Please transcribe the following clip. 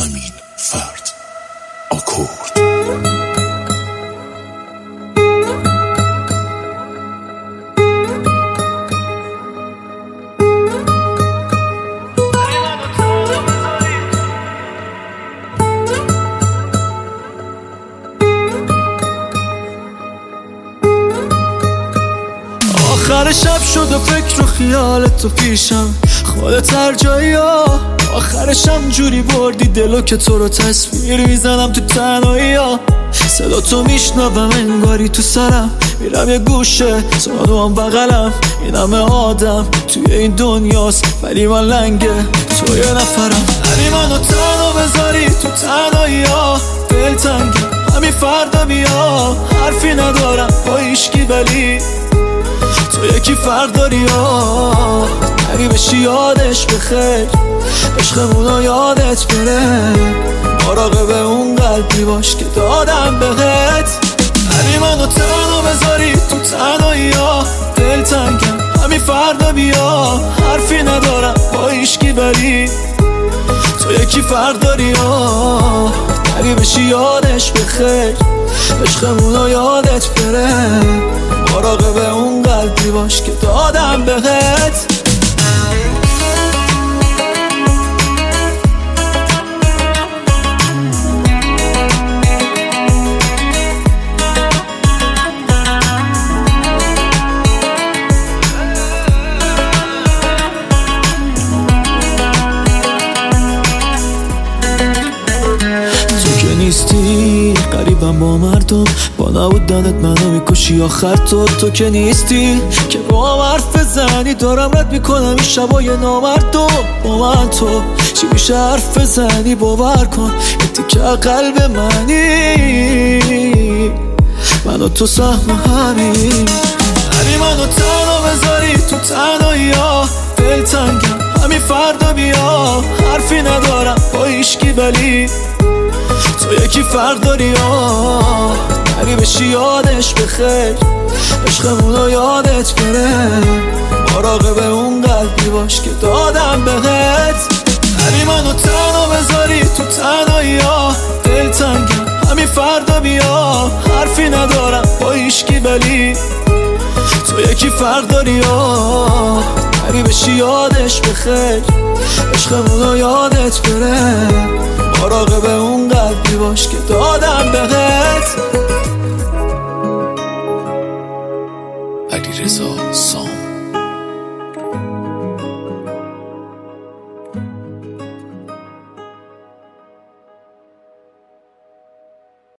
امین فرد آکورد. آخر شب شد و فکر و خیالت تو پیشم، خودت هر جایی ها. آخرشم جوری بردی دلو که تو رو تصویر میزنم تو تنهایی ها. صدا تو میشنوم انگاری تو سرم، میرم یه گوشه تو هم بغلم. این همه آدم توی این دنیاست ولی من لنگه تو یه نفرم. ولی منو تنها بذاری تو تنهایی ها، دل تنگم همین فردا بیا. حرفی ندارم با هیچکی ولی تو یکی فرد داری ها. نری بشی یادش بخیر، عشقمونو یادت بره. مراقب اون قلبی باش که دادم بهت. ولی منو تنها بذاری تو تنهایی ها، دل تنگم همین فردا بیا. حرفی ندارم با هیچکی ولی تو یکی فرد داری ها. نری بشی یادش بخیر، عشقمونو یادت بره. مراقب اون قلبی باش که دادم بهت. نیستی قریبم با مردم، با نبودنت منو میکشی آخر. تو که نیستی که با هم حرف بزنی، دارم رد میکنم این شبای نامردم. با من تو چی میشه حرف بزنی؟ باور کن تیکه قلب منی، من و تو سهم همین. ولی منو تنها بذاری تو تنهایی ها، دل تنگم همین فردا بیا. حرفی ندارم با هیچکی ولی تو یکی فرد داری ها. نری بشی یادش بخیر، عشقمونو یادت بره. مراقب اون قلبی باش که دادم بهت. ولی منو تنها بذاری تو تنهایی ها، دل تنگم همین فردا بیا. حرفی ندارم با هیچکی ولی تو یکی فرد داری ها. نری بشی یادش بخیر، عشقمونو یادت بره. مراقب اون قلبی باش که دادم بهت. علیرضا سام.